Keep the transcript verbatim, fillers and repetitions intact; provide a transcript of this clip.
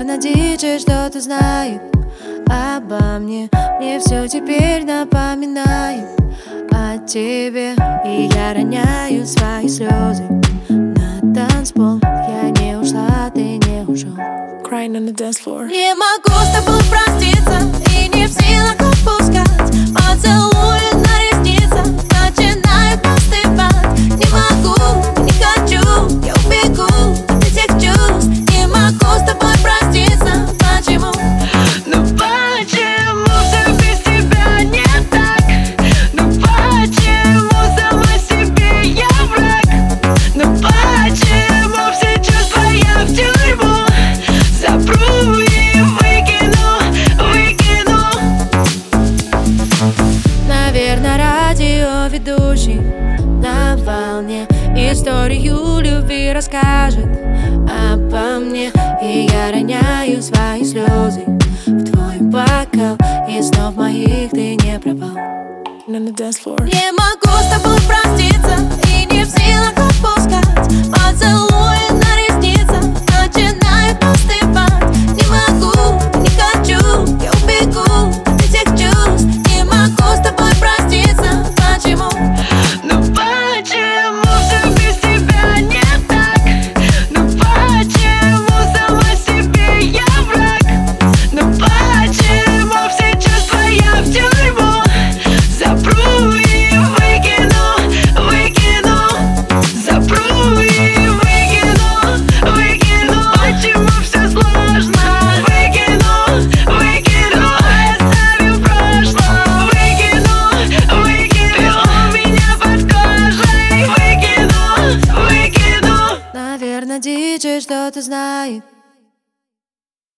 Наверное, диджей что-то знает обо мне. Мне все теперь напоминает о тебе. И я роняю свои слезы на танцпол. Я не ушла, ты не ушел. Crying on the dance floor. Не могу с тобой проститься и не в силах отпускать. Поцелуи на ресницах начинают остывать. Не могу, не хочу, я убегу от этих чувств. Не могу с тобой проститься. Почему? Ну почему все без тебя не так? Ну почему сама себе я враг? Ну почему все чувства я в тюрьму запру и выкину, выкину? Наверное, радиоведущий на волне историю любви расскажет обо мне. И я роняю свои слезы в твой бокал, и снов моих ты не пропал. On the dance floor. Не могу с тобой проститься и не в силах отпускать. Поцелуи на ресницах начинают остывать. Не могу, не хочу, я убегу от этих чувств. Не могу с тобой проститься. Почему? Ну почему все без тебя не так? Ну почему сама себе я враг? Ну почему все чувства я в тюрьму запру и выкину, выкину? Запру и выкину, выкину. Почему все сложно? Выкину, выкину. Оставим в прошлом. Выкину, выкину. Ты у меня под кожей. Выкину, выкину. Наверное, диджей что-то знает